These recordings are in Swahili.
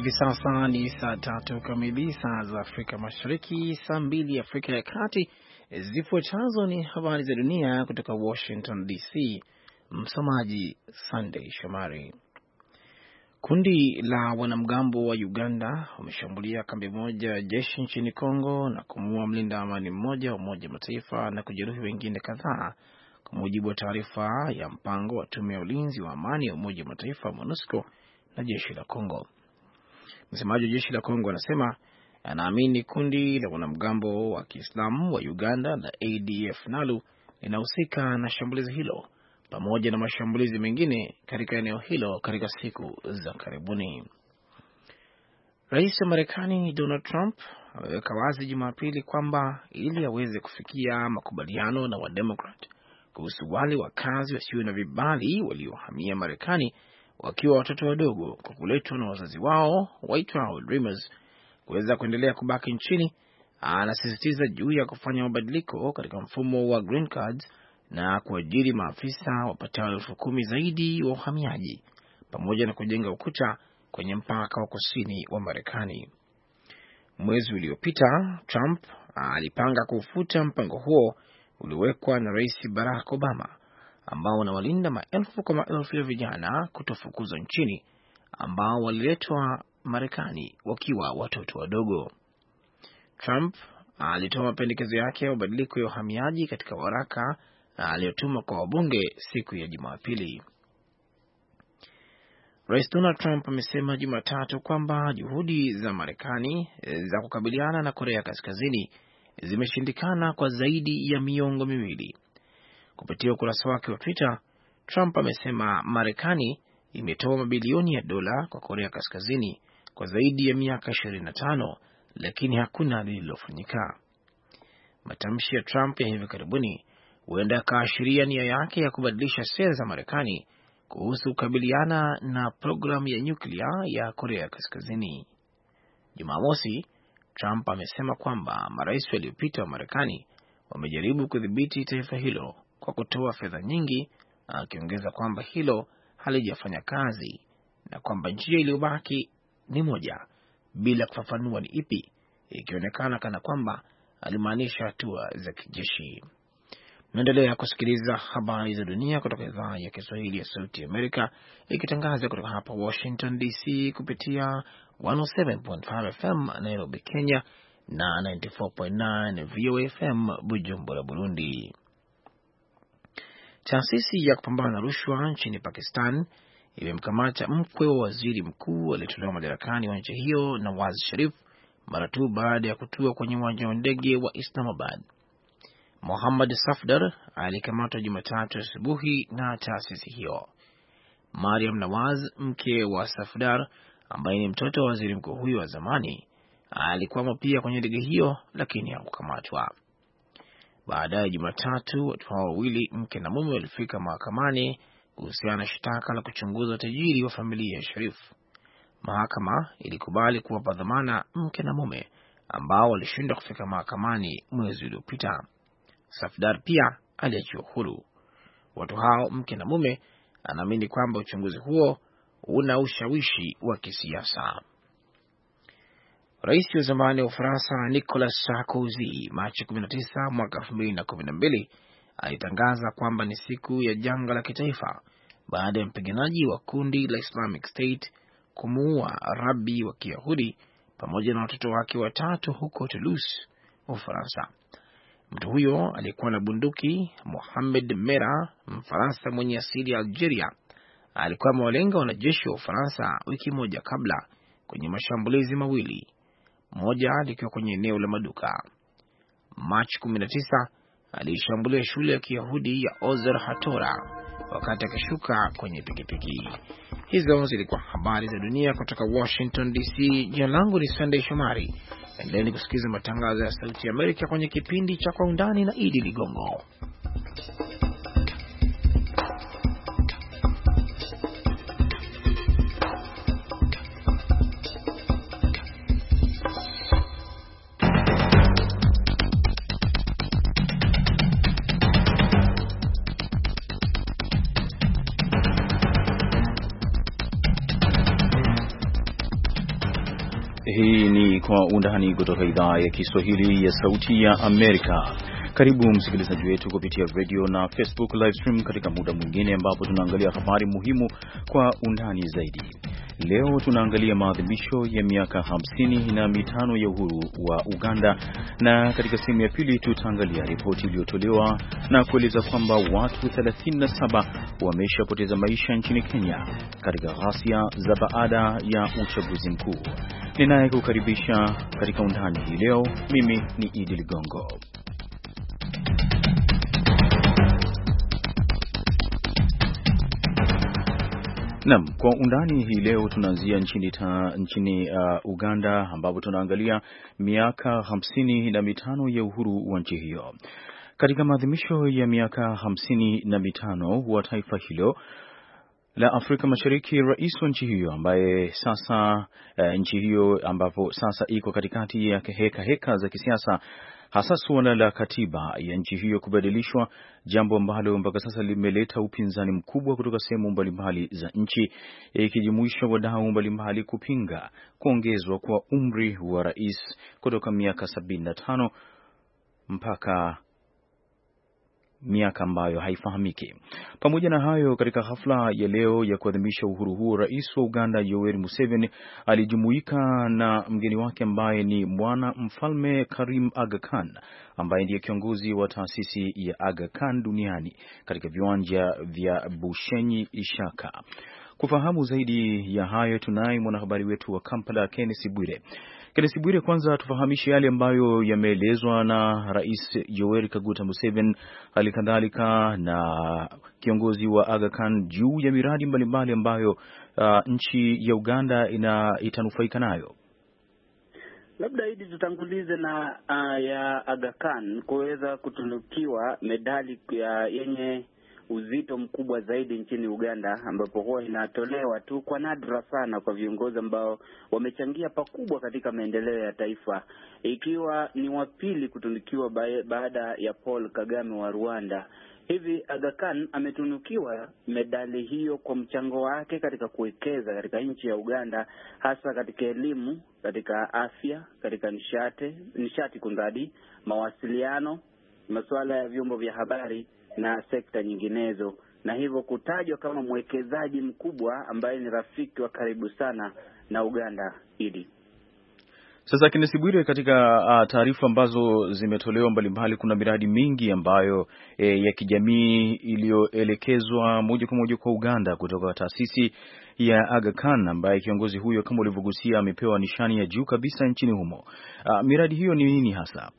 Hivi sasa ni saa 3 kamili saa za Afrika Mashariki, saa 2 Afrika ya Kati. Zifuatazo ni habari za dunia kutoka Washington DC. Msomaji Sunday Shomari. Kundi la wanamgambo wa Uganda wameshambulia kambi moja ya jeshi nchini Kongo na kumuua mlinda amani mmoja wa Umoja wa Mataifa na kujeruhi wengine kadhaa, kwa mujibu wa taarifa ya mpango wa tume ya ulinzi wa amani ya Umoja wa Mataifa MONUSCO na jeshi la Kongo. Msemaji wa jeshi la Kongo anasema anaamini kundi la wanamgambo wa Kiislamu wa Uganda na ADF NALU linahusika na shambulizi hilo pamoja na mashambulizi mengine katika eneo hilo katika siku za karibuni. Rais wa Marekani Donald Trump ameweka wazi Jumapili kwamba ili aweze kufikia makubaliano na Wademokrat kuhusu wale wakazi wasio na vibali waliohamia Marekani wakiwa watoto wadogo kwa kuletwa na wazazi wao waitwao Dreamers kuweza kuendelea kubaki nchini, anasisitiza juu ya kufanya mabadiliko katika mfumo wa green cards na kuajiri maafisa wapatao 10,000 zaidi wa uhamiaji pamoja na kujenga ukuta kwenye mpaka wa kusini wa Marekani. Mwezi uliopita Trump alipanga kufuta mpango huo uliowekwa na Rais Barack Obama ambao unawalinda maelfu kwa maelfu ya vijana kutofukuzwa nchini ambao waliletwa Marekani wakiwa watoto wadogo. Trump alitoa mapendekezo yake ya mabadiliko ya uhamiaji katika waraka aliyotuma kwa wabunge siku ya Jumapili. Rais Donald Trump amesema Jumatatu kwamba juhudi za Marekani za kukabiliana na Korea Kaskazini zimeshindikana kwa zaidi ya miongo miwili. Kupitia ukurasa wake wa Twitter, Trump amesema Marekani imetoa mabilioni ya dola kwa Korea Kaskazini kwa zaidi ya miaka 25, lakini hakuna lililofanyika. Matamshi ya Trump ya hivi karibuni huenda yakaashiria nia yake ya kubadilisha sera za Marekani kuhusu kukabiliana na programu ya nyuklia ya Korea Kaskazini. Jumamosi, Trump amesema kwamba marais waliopita wa Marekani wamejaribu kudhibiti taifa hilo kwa kutoa fedha nyingi, akiongeza kwamba hilo halijafanya kazi na kwamba njia iliyobaki ni moja, bila kufafanua ni ipi, ikionekana kana kwamba alimaanisha hatua za kijeshi. Naendelea kusikiliza habari za dunia kutoka idhaa ya Kiswahili ya Sauti ya Amerika, ikitangaza kutoka hapa Washington DC kupitia 107.5 FM Nairobi, Kenya na 94.9 VOA FM Bujumbura, Burundi. Taasisi ya kupambana na rushwa nchini Pakistan imemkamata mkwe wa waziri mkuu aliyetolewa madarakani wa nchi hiyo Nawaz Sharif mara tu baada ya kutua kwenye uwanja wa ndege wa Islamabad. Mohammad Safdar alikamatwa Jumatatu asubuhi na taasisi hiyo. Mariam Nawaz, mke wa Safdar ambaye ni mtoto wa waziri mkuu huyo wa zamani, alikuwa pia kwenye ndege hiyo lakini hakukamatwa. Baadaye Jumatatu, watu hao wawili, mke na mume, walifika mahakamani kuhusiana na shtaka la kuchunguza utajiri wa familia ya Sharif. Mahakama ilikubali kuwapa dhamana mke na mume ambao walishindwa kufika mahakamani mwezi uliopita. Safdar pia aliachiwa huru. Watu hao, mke na mume, anaamini kwamba uchunguzi huo una ushawishi wa kisiasa. Rais wa zamani wa Ufaransa Nicolas Sarkozy Machi 19 mwaka 2012 alitangaza kwamba ni siku ya janga la kitaifa baada ya mpiganaji wa kundi la Islamic State kumuua rabi wa Kiyahudi pamoja na watoto wake 3 huko Toulouse, Ufaransa. Mtu huyo alikuwa na bunduki. Mohamed Merah, Mfaransa mwenye asili ya Algeria, alikuwa amewalenga wanajeshi wa Ufaransa wiki moja kabla kwenye mashambulizi mawili, moja likiwa kwenye eneo la maduka. Machi 19 alishambulia shule ya Kiyahudi ya Ozer Hatora wakati akishuka kwenye pikipiki. Hizo zilikuwa habari za dunia kutoka Washington DC. Jina langu ni Sunday Shomari. Endeleni kusikiza matangazo ya Sauti ya Amerika kwenye kipindi cha Kwa Undani na Idi Ligongo. Hii ni Kwa Undani kutoka idhaa ya Kiswahili ya Sauti ya Amerika. Karibu msikilizaji wetu kupitia radio na Facebook live stream katika muda mwingine ambapo tunaangalia habari muhimu kwa undani zaidi. Leo tunaangalia maadhimisho ya miaka 55 ya uhuru wa Uganda, na katika sehemu ya pili tutaangalia ripoti iliyotolewa na kueleza kwamba watu 37 wameshapoteza maisha nchini Kenya katika ghasia za baada ya uchaguzi mkuu. Ninayekukaribisha katika undani hii leo, mimi ni Idi Ligongo. Naam, kwa undani hii leo tunaanzia nchini Uganda, ambapo tunaangalia miaka 55 ya uhuru wa nchi hiyo. Katika maadhimisho ya miaka 55 wa taifa hilo la Afrika Mashariki, rais wa nchi hiyo ambaye sasa nchi hiyo ambapo sasa iko katikati ya heka za kisiasa, hasa suala la katiba ya nchi hiyo kubadilishwa, jambo ambalo mpaka sasa limeleta upinzani mkubwa kutoka sehemu mbalimbali za nchi, ikijumuisha wadau mbalimbali kupinga kuongezwa kwa umri wa rais kutoka miaka 75 mpaka miaka ambayo haifahamiki. Pamoja na hayo, katika hafla ya leo ya kuadhimisha uhuru huo, rais wa Uganda Yoweri Museveni alijumuika na mgeni wake ambaye ni mwana mfalme Karim Aga Khan, ambaye ndiye kiongozi wa taasisi ya Aga Khan duniani katika viwanja vya Bushenyi Ishaka. Kufahamu zaidi ya hayo, tunaye mwanahabari wetu wa Kampala Kenneth Bwire. Kenneth Bwire, kwanza tufahamishe yale ambayo yameelezwa na Rais Yoweri Kaguta Museveni, hali kadhalika na kiongozi wa Aga Khan juu ya miradi mbalimbali ambayo nchi ya Uganda itanufaika nayo. Labda hidi tutangulize na ya Aga Khan kuweza kutunukiwa medali yenye uzito mkubwa zaidi nchini Uganda, ambapo huwa inatolewa tu kwa nadra sana kwa viongozi ambao wamechangia pakubwa katika maendeleo ya taifa, ikiwa ni wa pili kutunukiwa baada ya Paul Kagame wa Rwanda. Hivi Aga Khan ametunukiwa medali hiyo kwa mchango wake katika kuwekeza katika nchi ya Uganda, hasa katika elimu, katika afya, katika nishati kunradi, mawasiliano, masuala ya vyombo vya habari na sekta nyinginezo, na hivyo kutajwa kama mwekezaji mkubwa ambaye ni rafiki wa karibu sana na Uganda. Idi sasa, Kenneth Bwire, katika taarifa ambazo zimetolewa mbalimbali, kuna miradi mingi ambayo ya kijamii iliyoelekezwa moja kwa moja kwa Uganda kutoka taasisi ya Aga Khan, ambaye kiongozi huyo kama ulivyogusia amepewa nishani ya juu kabisa nchini humo. Miradi hiyo ni nini hasa?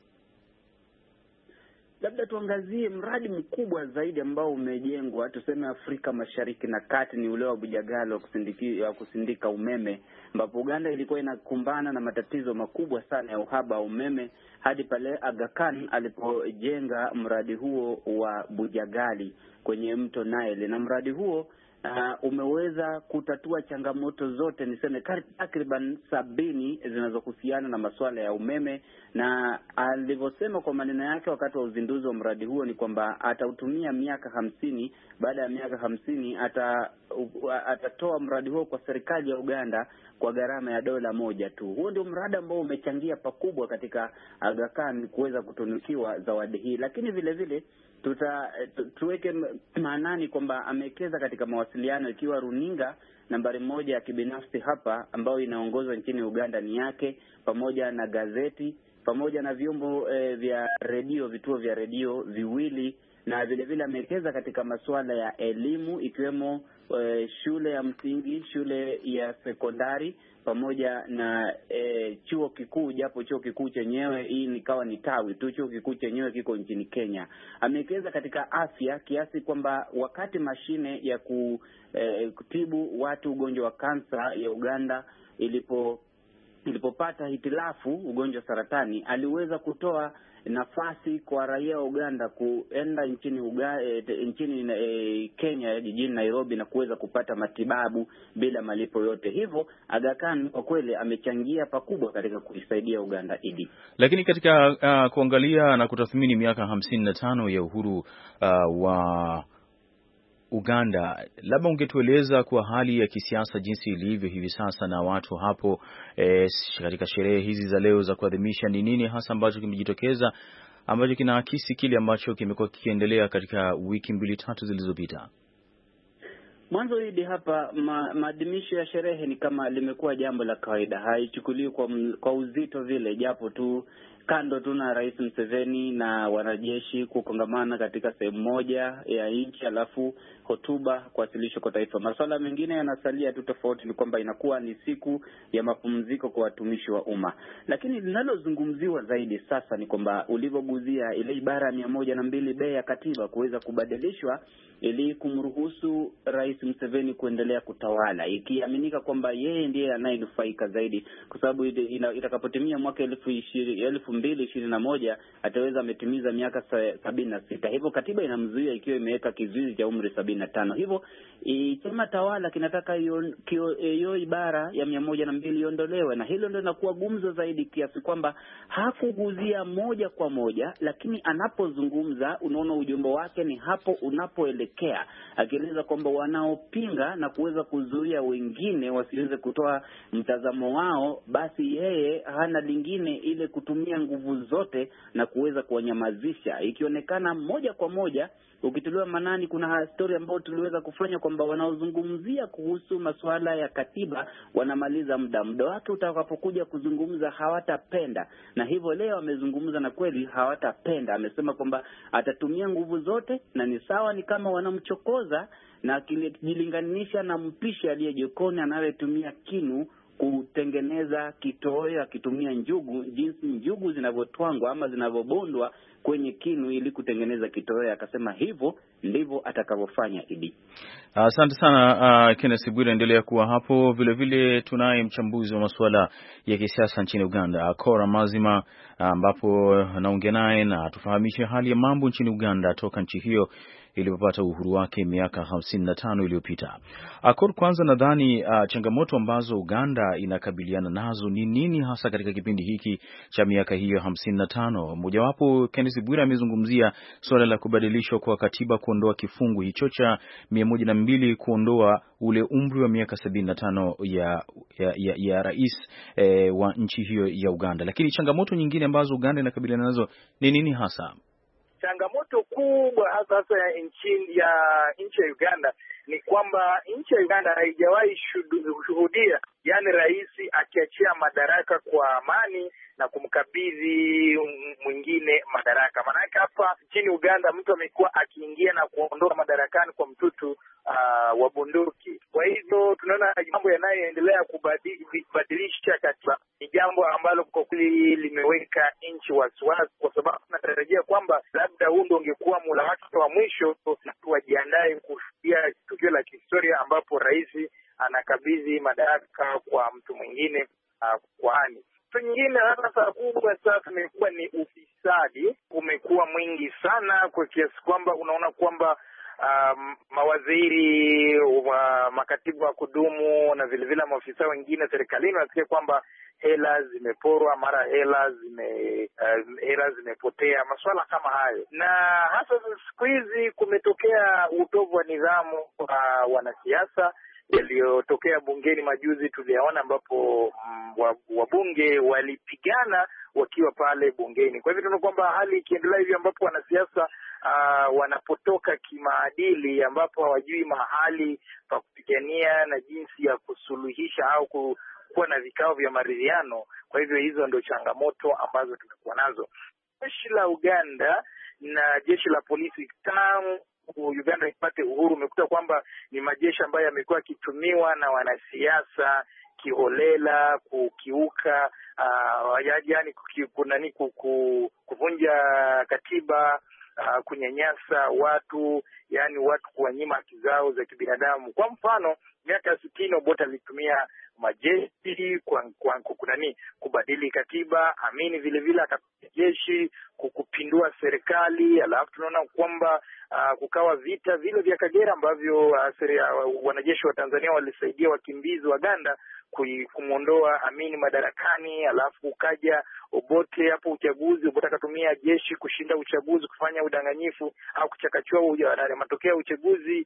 Labda tuangazie mradi mkubwa zaidi ambao umejengwa tuseme Afrika Mashariki na Kati, ni ule wa Bujagalo wa kusindika umeme, ambapo Uganda ilikuwa inakumbana na matatizo makubwa sana ya uhaba wa umeme hadi pale Aga Khan alipojenga mradi huo wa Bujagali kwenye mto Nile, na mradi huo umeweza kutatua changamoto zote, niseme takriban 70 zinazohusiana na masuala ya umeme. Na alivyosema kwa maneno yake wakati wa uzinduzi wa mradi huo ni kwamba atautumia miaka 50. Baada ya miaka 50 atatoa mradi huo kwa serikali ya Uganda kwa gharama ya $1 tu. Huo ndio mradi ambao umechangia pakubwa katika Aga Khan kuweza kutunukiwa zawadi hii, lakini vile vile tuweke maanani kwamba amewekeza katika mawasiliano, ikiwa runinga nambari 1 ya kibinafsi hapa ambayo inaongozwa nchini Uganda ni yake, pamoja na gazeti, pamoja na vyombo vya redio, vituo vya redio viwili, na vile vile amewekeza katika masuala ya elimu, ikiwemo shule ya msingi, shule ya sekondari, pamoja na chuo kikuu, japo chuo kikuu chenyewe hii nikawa ni tawi tu, chuo kikuu chenyewe kiko nchini Kenya. Amewekeza katika afya kiasi kwamba wakati mashine ya kutibu watu ugonjwa wa kansa ya Uganda ilipopata hitilafu, ugonjwa saratani, aliweza kutoa nafasi kwa raia wa Uganda kuenda nchini Kenya, jijini Nairobi, na kuweza kupata matibabu bila malipo yote. Hivyo Aga Khan kwa kweli amechangia pakubwa katika kuisaidia Uganda. Idi, lakini katika kuangalia na kutathmini miaka 55 ya uhuru wa Uganda, labda ungetueleza kwa hali ya kisiasa jinsi ilivyo hivi sasa na watu hapo katika sherehe hizi za leo za kuadhimisha, ni nini hasa ambacho kimejitokeza ambacho kinaakisi kile ambacho kimekuwa kikiendelea katika wiki 2-3 zilizopita? Mwanzo hidi hapa maadhimisho ya sherehe ni kama limekuwa jambo la kawaida, haichukuliwi kwa uzito vile, japo tu kando tu na Rais Museveni na wanajeshi kukongamana katika sehemu moja ya nchi, alafu hotuba kuwasilishwa kwa taifa. Masuala mengine yanasalia tu, tofauti ni kwamba inakuwa ni siku ya mapumziko kwa watumishi wa umma. Lakini linalozungumziwa zaidi sasa ni kwamba ulivyoguzia ile ibara ya 102B ya katiba kuweza kubadilishwa ili kumruhusu Rais Museveni kuendelea kutawala, ikiaminika kwamba yeye ndiye anayenufaika zaidi, kwa sababu itakapotimia mwaka 2021 ataweza ametimiza miaka 76. Hivyo katiba inamzuia ikiwa imeweka kizuizi cha umri 75. Hivyo chama tawala kinataka hiyo ibara ya 102 iondolewe, na hilo ndio linakuwa gumzo zaidi, kiasi kwamba hakuguzia moja kwa moja, lakini anapozungumza unaona ujumbe wake ni hapo unapoelekea, akieleza kwamba wanaopinga na kuweza kuzuia wengine wasiweze kutoa mtazamo wao, basi yeye hana lingine ile kutumia nguvu zote na kuweza kuwanyamazisha, ikionekana moja kwa moja. Ukitolewa manani, kuna story ambayo tuliweza kufanya kwamba wanaozungumzia kuhusu masuala ya katiba wanamaliza muda wake utakapokuja kuzungumza hawatapenda, na hivyo leo amezungumza na kweli hawatapenda. Amesema kwamba atatumia nguvu zote, na ni sawa, ni kama wanamchokoza, na akijilinganisha na mpishi aliye jikoni anayetumia kinu kutengeneza kitoweo akitumia njugu, jinsi njugu zinavyotwangwa ama zinavyobondwa kwenye kinu ili kutengeneza kitoweo. Akasema hivyo ndivyo atakavyofanya. Idi, asante sana Kenneth Bwire, endelea kuwa hapo. Vile vile tunaye mchambuzi wa masuala ya kisiasa nchini Uganda, Kora Mazima, ambapo naongea naye na tufahamishe hali ya mambo nchini Uganda toka nchi hiyo ilipopata uhuru wake miaka 55 iliyopita. Akor, kwanza nadhani changamoto ambazo Uganda inakabiliana nazo ni nini hasa katika kipindi hiki cha miaka hiyo 55? Mojawapo, Kenneth Bwire amezungumzia suala la kubadilishwa kwa katiba, kuondoa kifungu hicho cha 102, kuondoa ule umri wa miaka 75 ya rais wa nchi hiyo ya Uganda. Lakini changamoto nyingine ambazo Uganda inakabiliana nazo ni nini hasa? Changamoto kubwa hasa ya nchi ya Uganda ni kwamba nchi ya Uganda haijawahi shuhudia rais akiachia madaraka kwa amani na kumkabidhi mwingine madaraka. Maanake hapa nchini Uganda mtu amekuwa akiingia na kuondoka madarakani kwa mtutu wa bunduki. Kwa hivyo tunaona mambo yanayoendelea kubadilisha katiba ni jambo ambalo kwa kweli limeweka nchi wasiwasi, kwa sababu tunatarajia kwamba labda huu ndio ungekuwa muhula wake wa mwisho, na tuwajiandae kushuhudia tukio la kihistoria ambapo rais anakabidhi madaraka kwa mtu mwingine kwani. Kitu nyingine sasa kubwa sasa imekuwa ni ufisadi, umekuwa mwingi sana kwa kiasi kwamba unaona kwamba mawaziri makatibu wa kudumu na vile vile maafisa wengine serikalini wanasikia kwamba hela zimeporwa, mara hela zimepotea, masuala kama hayo. Na hasa siku hizi kumetokea utovu wa nidhamu kwa wanasiasa yaliyotokea bungeni majuzi tuliyaona, ambapo wabunge walipigana wakiwa pale bungeni. Kwa hivyo tunaona kwamba hali ikiendelea hivi, ambapo wanasiasa wanapotoka kimaadili, ambapo hawajui mahali pa kupigania na jinsi ya kusuluhisha au kuwa na vikao vya maridhiano. Kwa hivyo hizo ndio changamoto ambazo tumekuwa nazo. Jeshi la Uganda na jeshi la polisi tangu Uganda ipate uhuru, umekuta kwamba ni majeshi ambayo yamekuwa yakitumiwa na wanasiasa kiholela, kukiuka kuvunja katiba, kunyanyasa watu, watu kuwanyima haki zao za kibinadamu. Kwa mfano, miaka 60 Obote alitumia majeshi kubadili katiba, Amini vile vile akatumia jeshi kupindua serikali. Alafu tunaona kwamba kukawa vita vile vya Kagera ambavyo wanajeshi wa Tanzania walisaidia wakimbizi wa Uganda kumwondoa Amini madarakani. Alafu ukaja Obote hapo uchaguzi, Obote akatumia jeshi kushinda uchaguzi, kufanya udanganyifu au kuchakachua matokeo ya uchaguzi,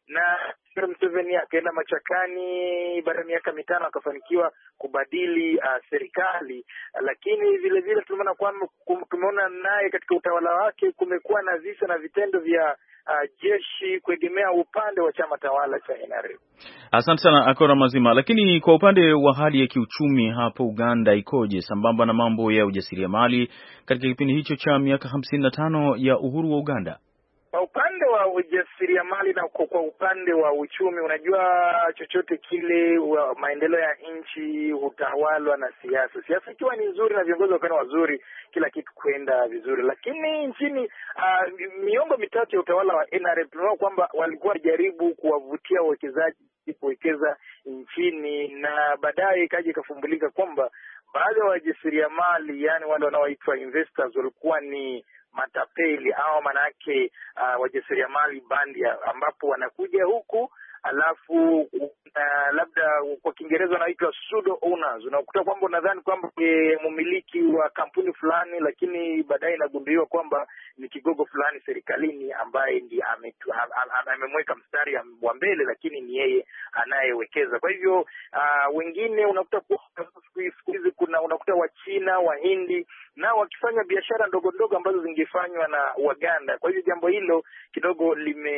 na Museveni akaenda machakani baada ya miaka 5 akafanikiwa kubadili serikali, lakini vile vile tumeona naye katika utawala wake kumekuwa na visa na vitendo vya jeshi kuegemea upande wa chama tawala cha NRM. Asante sana Akora Mazima. Lakini kwa upande wa hali ya kiuchumi hapo Uganda ikoje, sambamba na mambo ya ujasiriamali katika kipindi hicho cha miaka 55 ya uhuru wa Uganda? Kwa upande wa ujasiriamali na kwa upande wa uchumi, unajua chochote kile maendeleo ya nchi hutawalwa na siasa. Siasa ikiwa ni nzuri na viongozi wakiwa wazuri, kila kitu kwenda vizuri. Lakini nchini miongo mitatu ya utawala wa NRM tunaona kwamba walikuwa jaribu kuwavutia wawekezaji kuwekeza nchini, na baadaye ikaja ikafumbulika kwamba baadhi ya wajasiriamali, yani wale wanaoitwa investors, walikuwa ni matapeli au manake wajasiriamali bandia, ambapo wanakuja huku alafu labda kwa Kiingereza wanaitwa pseudo owners. Unakuta kwamba unadhani kwamba mmiliki wa kampuni fulani, lakini baadaye inagunduliwa kwamba ni kigogo fulani serikalini ambaye ndiye amemweka mstari wa mbele, lakini ni yeye anayewekeza. Kwa hivyo wengine unakuta siku hizi unakuta Wachina, Wahindi na wakifanya biashara ndogo ndogo ambazo zingefanywa na Waganda. Kwa hivyo jambo hilo kidogo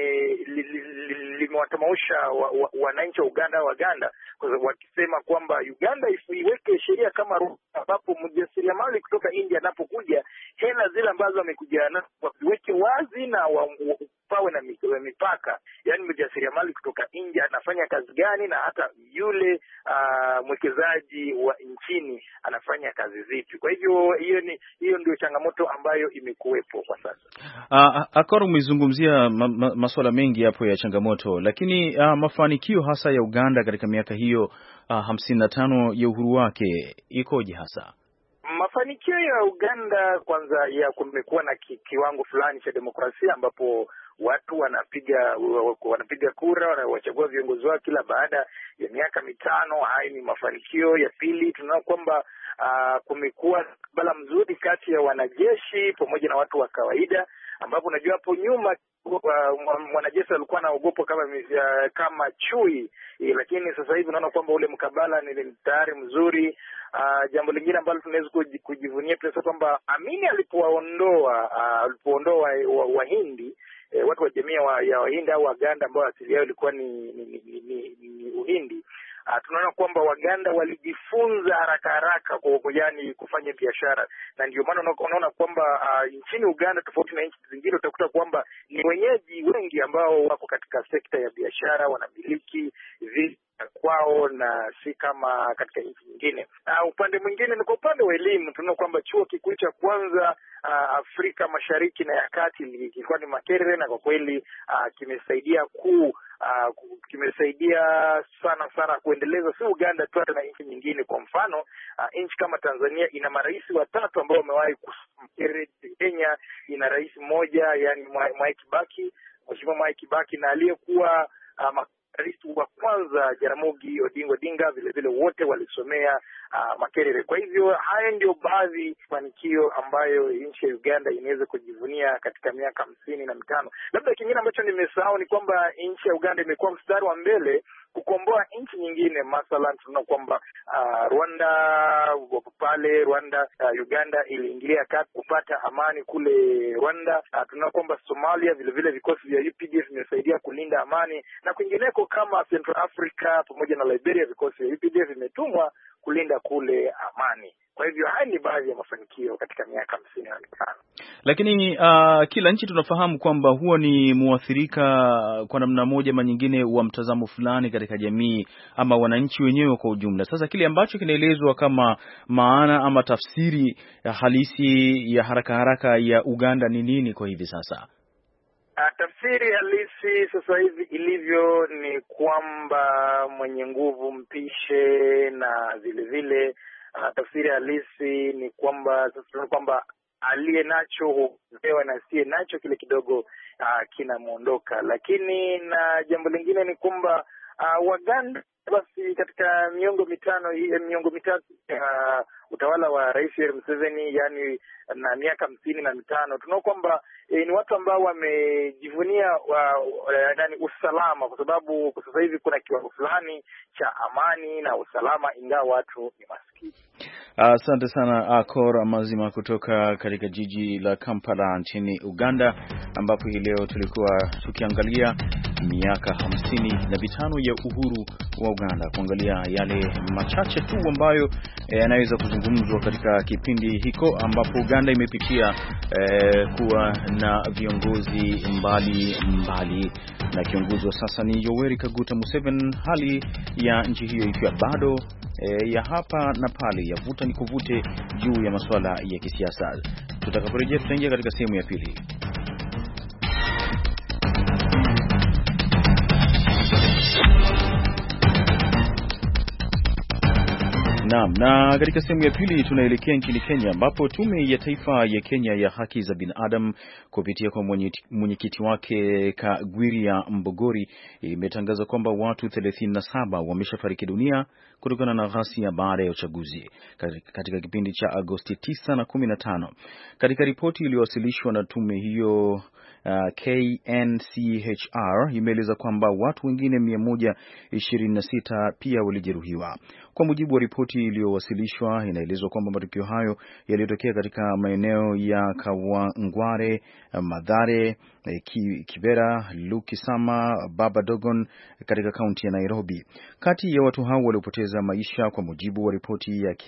limewatamausha wananchi wa Waganda, wakisema kwamba Uganda iweke sheria kama ambapo mjasiriamali kutoka India anapokuja, hela zile ambazo amekuja nazo waweke wazi na pawe na mipaka, yani mjasiriamali kutoka India anafanya kazi gani na hata yule mwekezaji wa nchini anafanya kazi zipi. Kwa hivyo hiyo ndio changamoto ambayo imekuwepo kwa sasa. Akora, umezungumzia masuala mengi hapo ya changamoto, lakini mafanikio hasa ya Uganda katika miaka hiyo 55 ya uhuru wake ikoje hasa? Mafanikio ya Uganda kwanza ya kumekuwa na kiwango fulani cha demokrasia ambapo watu wanapiga kura, wanawachagua viongozi wao kila baada ya miaka 5. Haya ni mafanikio. Ya pili, tunaona kwamba kumekuwa bala mzuri kati ya wanajeshi pamoja na watu wa kawaida, ambapo unajua hapo nyuma mwanajeshi alikuwa anaogopwa kama chui, lakini sasa hivi unaona kwamba ule mkabala ni tayari mzuri. Jambo lingine ambalo tunaweza kujivunia pia kwamba Amini alipoondoa Wahindi, watu wa jamii ya Wahindi au Waganda ambao asili yao ilikuwa ni Uhindi, tunaona kwamba Waganda walijifunza haraka yani kufanya biashara, na ndio maana unaona kwamba nchini Uganda tofauti na nchi zingine utakuta kwamba ni wenyeji wengi ambao wako katika sekta ya biashara, wanamiliki kwao na si kama katika nchi nyingine. Upande mwingine ni kwa upande wa elimu, tunaona kwamba chuo kikuu cha kwanza Afrika Mashariki na ya Kati kilikuwa ni Makerere, na kwa kweli kimesaidia sana kuendeleza si Uganda tu hata na nchi nyingine. Kwa mfano nchi kama Tanzania ina marais 3 ambao wamewahi Makerere. Kenya ina rais mmoja, yani Mheshimiwa Mwai Kibaki, na aliyekuwa rais wa kwanza Jaramogi Oginga Odinga vile vile, wote walisomea Makerere. Kwa hivyo haya ndio baadhi ya mafanikio ambayo nchi ya Uganda inaweza kujivunia katika miaka 55. Labda kingine ambacho nimesahau ni kwamba nchi ya Uganda imekuwa mstari wa mbele kukomboa nchi nyingine. Mathalan tunaona kwamba Uganda iliingilia kati kupata amani kule Rwanda. Tunaona kwamba Somalia vile vile vikosi vya UPDF vimesaidia kulinda amani, na kwingineko kama Central Africa pamoja na Liberia vikosi vya UPDF vimetumwa kulinda kule amani. Kwa hivyo haya ni baadhi ya mafanikio katika miaka 55. Lakini kila nchi tunafahamu kwamba huwa ni muathirika kwa namna moja ama nyingine wa mtazamo fulani katika jamii ama wananchi wenyewe kwa ujumla. Sasa kile ambacho kinaelezwa kama maana ama tafsiri halisi ya haraka ya Uganda ni nini kwa hivi sasa? Tafsiri halisi sasa hivi ilivyo ni kwamba mwenye nguvu mpishe, na vile vile tafsiri halisi ni kwamba aliye nacho hupewa na asiye nacho kile kidogo kinamuondoka. Lakini na jambo lingine ni kwamba Waganda basi katika miongo mitatu utawala wa Rais Yoweri Museveni, yani na miaka 55, tunaona kwamba ni watu ambao wamejivunia usalama, kwa sababu kwa sasa hivi kuna kiwango fulani cha amani na usalama, ingawa watu ni maskini. Asante sana Akor Amazima kutoka katika jiji la Kampala nchini Uganda, ambapo hii leo tulikuwa tukiangalia miaka 55 ya uhuru wa Uganda, kuangalia yale machache tu ambayo yanaweza kuzungumzwa katika kipindi hiko ambapo Uganda imepitia kuwa na viongozi mbali na kiongozi wa sasa ni Yoweri Kaguta Museveni, hali ya nchi hiyo ikiwa bado ya hapa na pale, ya vuta ni kuvute juu ya masuala ya kisiasa. Tutakaporejea tutaingia katika sehemu ya pili. Naam, na katika sehemu ya pili tunaelekea nchini Kenya, ambapo Tume ya Taifa ya Kenya ya Haki za Binadamu kupitia kwa mwenyekiti wake Kagwiria Mbogori imetangaza kwamba watu 37 wameshafariki dunia kutokana na ghasia baada ya uchaguzi katika kipindi cha Agosti 9 na 15. Katika ripoti iliyowasilishwa na tume hiyo, KNCHR imeeleza kwamba watu wengine 126 pia walijeruhiwa. Kwa mujibu wa ripoti iliyowasilishwa, inaelezwa kwamba matukio hayo yaliyotokea katika maeneo ya Kawangware, Mathare, Kibera, Lukisama, Baba Dogon katika kaunti ya Nairobi. Kati ya watu hao waliopoteza maisha, kwa mujibu wa ripoti ya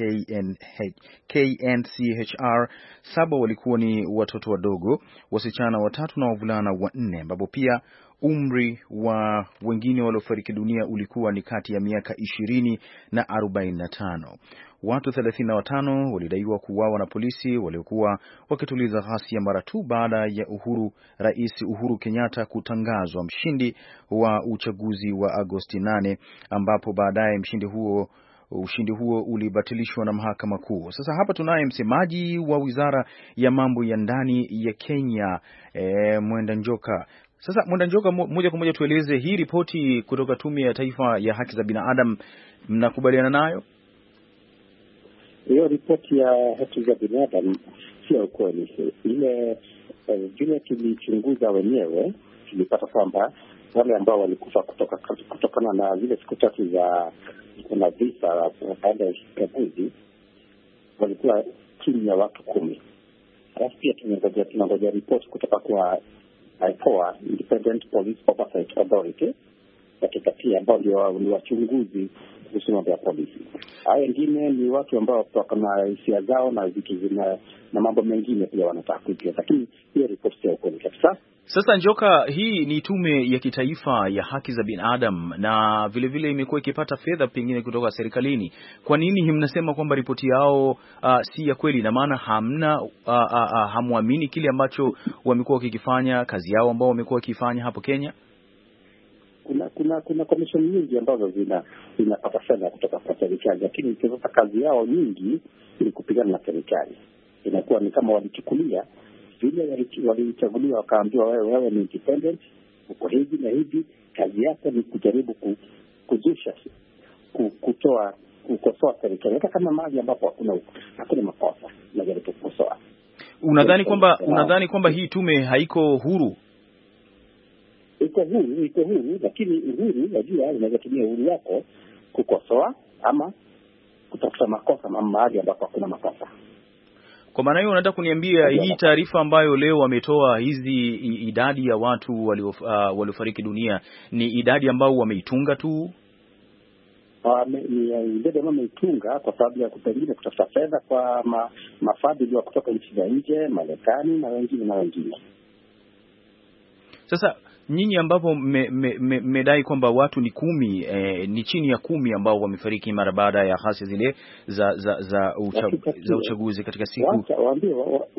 KNCHR, 7 walikuwa ni watoto wadogo, wasichana 3 na wavulana 4, ambapo pia umri wa wengine waliofariki dunia ulikuwa ni kati ya miaka 20 na 45. Watu 35 walidaiwa kuuawa na polisi waliokuwa wakituliza ghasia mara tu baada ya Rais Uhuru Kenyatta kutangazwa mshindi wa uchaguzi wa Agosti 8, ambapo baadaye ushindi huo ulibatilishwa na mahakama kuu. Sasa hapa tunaye msemaji wa Wizara ya Mambo ya Ndani ya Kenya, Mwenda Njoka. Sasa Mwenda Njoka, moja kwa moja tueleze hii ripoti kutoka Tume ya Taifa ya Haki za Binadamu, mnakubaliana nayo? Hiyo ripoti ya haki za binadamu sio kweli. Vile tulichunguza wenyewe, tulipata kwamba wale ambao walikufa kutokana na zile siku tatu za kuna visa baada ya uchaguzi walikuwa chini ya watu 10. Alafu pia tunangoja ripoti kutoka kwa IPOA, Independent Police Oversight Authority, katika pia ambao ni wachunguzi kuhusu mambo ya polisi. Hao wengine ni watu ambao wako na hisia zao na vitu na mambo mengine pia wanataka kujua, lakini hiyo ripoti sio kweli kabisa. Sasa Njoka, hii ni Tume ya Kitaifa ya Haki za Binadamu na vile imekuwa ikipata fedha pengine kutoka serikalini. Kwa nini mnasema kwamba ripoti yao si ya kweli? Na maana hamuamini kile ambacho wamekuwa wakikifanya, kazi yao ambao wamekuwa wakifanya hapo Kenya? Kuna commission nyingi ambazo zinapata fedha kutoka kwa serikali, lakini sasa kazi yao nyingi ni kupigana na serikali. Inakuwa ni kama walichukulia vile walichaguliwa wakaambiwa wewe ni independent, uko hivi na hivi, kazi yako ni kujaribu kuzusha, kukosoa serikali hata kama mahali ambapo hakuna makosa, najaribu kukosoa. Unadhani kwamba hii tume haiko huru? Iko huru, lakini uhuru, unajua, unaweza tumia uhuru wako kukosoa ama kutafuta makosa mahali ambapo hakuna makosa. Kwa maana hiyo unataka kuniambia hii taarifa ambayo leo wametoa, hizi idadi ya watu waliofariki dunia ni idadi ambao wameitunga tu? Ni idadi ambao wameitunga kwa sababu ya pengine kutafuta fedha kwa mafadhili wa kutoka nchi za nje, Marekani na wengine. Sasa nyinyi ambapo mmedai kwamba watu ni 10, ni chini ya 10 ambao wamefariki mara baada ya ghasia zile za uchaguzi katika siku. Waambie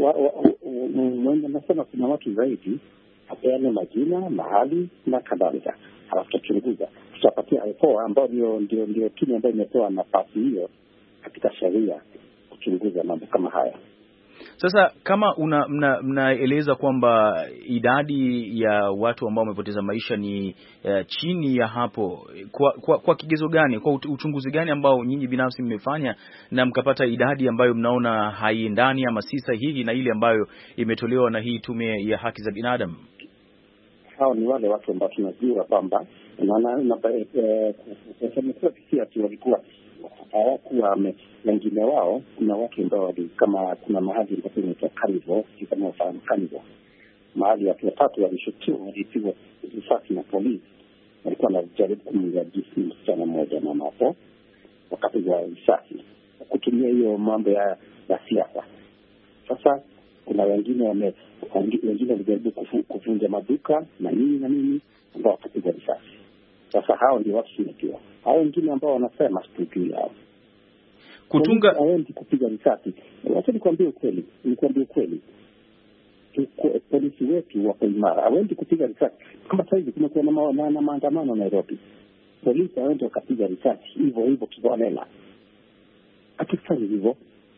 nasema kuna watu zaidi, apeane majina, mahali na kadhalika. Halafu tutachunguza, tutapatia IPOA ambao ndio timu ambayo imetoa nafasi hiyo katika sheria kuchunguza mambo kama haya. Sasa kama mnaeleza kwamba idadi ya watu ambao wamepoteza maisha ni chini ya hapo, kwa kigezo gani, kwa uchunguzi gani ambao nyinyi binafsi mmefanya na mkapata idadi ambayo mnaona haiendani ama si sahihi na ile ambayo imetolewa na hii tume ya haki za binadamu? Hao ni wale watu ambao tunajua kwamba walikuwa hawakuwa wengine wao. Kuna watu ambao kama kuna mahali ambapo inaitwa Carnival, kama ufahamu Carnival, mahali watu watatu walishutiwa, walipigwa risasi na polisi. Walikuwa wanajaribu kumuua msichana mmoja mama hapo, wakapigwa risasi kutumia hiyo mambo ya siasa. Sasa kuna wengine walijaribu kuvunja maduka na nini ambao wakapigwa risasi. Sasa hao ndio watu tunajua. Hao wengine ambao wanasema sijui hao kutunga hawendi kupiga risasi. Wacha nikwambie ukweli. Polisi wetu wako imara, hawendi kupiga risasi. Kama sasa hivi kumekuwa na maandamano Nairobi, polisi hawendi wakapiga risasi hivyo kiholela. Akifanya hivyo.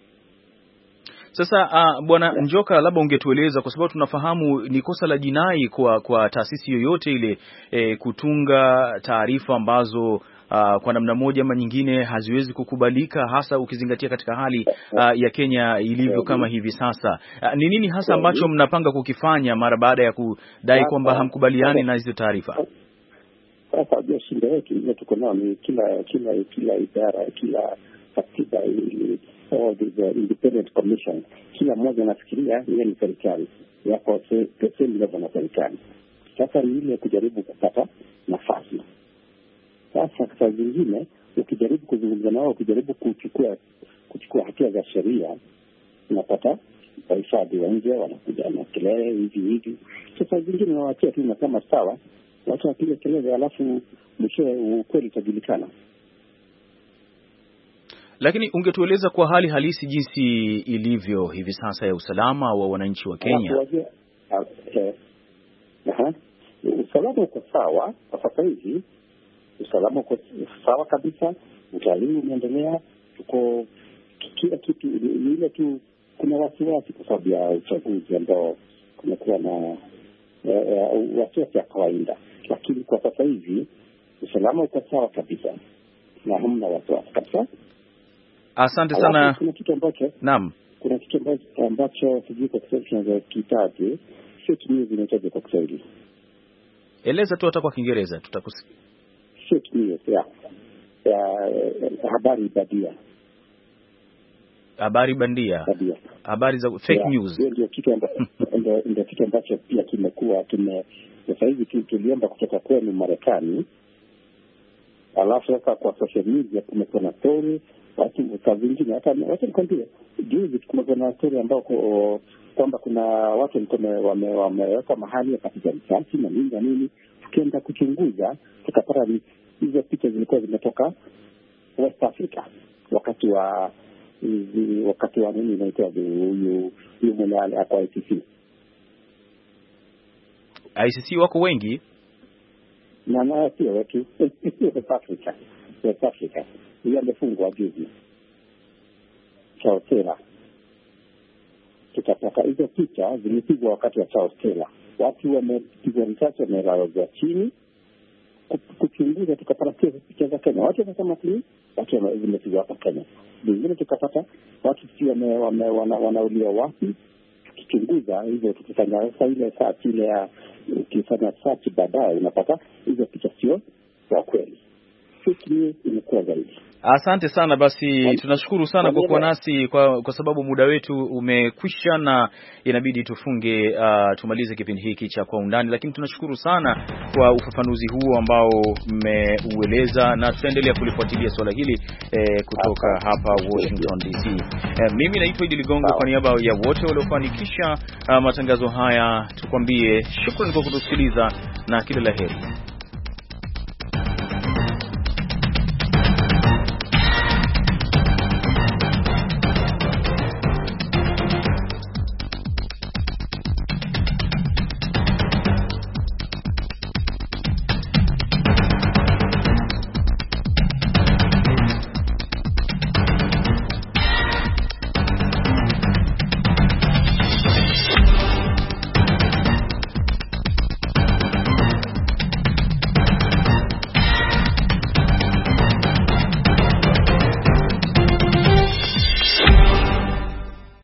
Sasa Bwana Njoka, labda ungetueleza, kwa sababu tunafahamu ni kosa la jinai kwa taasisi yoyote ile kutunga taarifa ambazo kwa namna moja ama nyingine haziwezi kukubalika, hasa ukizingatia katika hali ya Kenya ilivyo kama hivi sasa. Ni nini hasa ambacho mnapanga kukifanya mara baada ya kudai kwamba hamkubaliani na hizo taarifa? Sasa ndio shida yetu ile tuko nayo, ni kila idara, kila katiba, all the independent commission, kila mmoja anafikiria yeye ni serikali yako same level na serikali. Sasa ni ile kujaribu kupata nafasi. Sasa saa zingine ukijaribu kuzungumza nao, ukijaribu kuchukua hatua za sheria, unapata wahifadhi wa nje wanakuja na kelele hivi. Sasa zingine nawaachia tu kama sawa, watu wapiga kelele, alafu mwishowe ukweli utajulikana. Lakini ungetueleza kwa hali halisi jinsi ilivyo hivi sasa ya usalama wa wananchi wa Kenya? Usalama uko sawa kwa sasa hivi. Usalama uko sawa kabisa. Utalii umeendelea. Tuko kila kitu, ni ile tu kuna wasiwasi kwa sababu ya uchaguzi ambao kumekuwa na wasiwasi ya kawaida. Lakini kwa sasa hivi usalama uko sawa kabisa na hamna wasiwasi kabisa. Asante sana. Kuna kitu ambacho sijui kwa Kiswahili tunaweza kitaje, fake news inaitwaje kwa Kiswahili? Eleza tu hata kwa Kiingereza tutakusikia. Fake news, habari bandia. Habari bandia. Habari za fake news. Ndio kitu ambacho pia kimekuwa sasa hivi tuliomba kutoka kwenu Marekani. Alafu sasa kwa social media kumekuwa na story watu kazi nyingine. Hata wacha nikwambie, juzi kumekuwa na story ambao kwamba kuna watu wameweka mahali wakapiga risasi na nini. Tukienda kuchunguza tukapata hizo picha zilikuwa zimetoka West Africa wakati wa nini inaitwa huyu mwenye kwa ICC wako wengi na sio wetu West Africa hiyo amefungwa juzi Chaotela. Tutapata hizo picha zilipigwa wakati wa Chaotela, watu wamepigwa risasi, wamelala chini. Kuchunguza tukapata picha za Kenya, watu wanasema watu zimepigwa hapa Kenya. Vingine tukapata watu si wanauliwa wapi. Tukichunguza hivyo, tukifanya ile search ile ya ukifanya search baadaye unapata hizo picha sio za kweli. Imekuwa zaidi. Asante sana. Basi tunashukuru sana kwa kuwa nasi kwa sababu muda wetu umekwisha na inabidi tufunge tumalize kipindi hiki cha Kwa Undani, lakini tunashukuru sana kwa ufafanuzi huo ambao mmeueleza na tutaendelea kulifuatilia swala hili kutoka hapa Washington DC. Mimi naitwa Idi Ligongo, kwa niaba ya wote waliofanikisha matangazo haya tukwambie shukrani kwa kutusikiliza na kila la heri.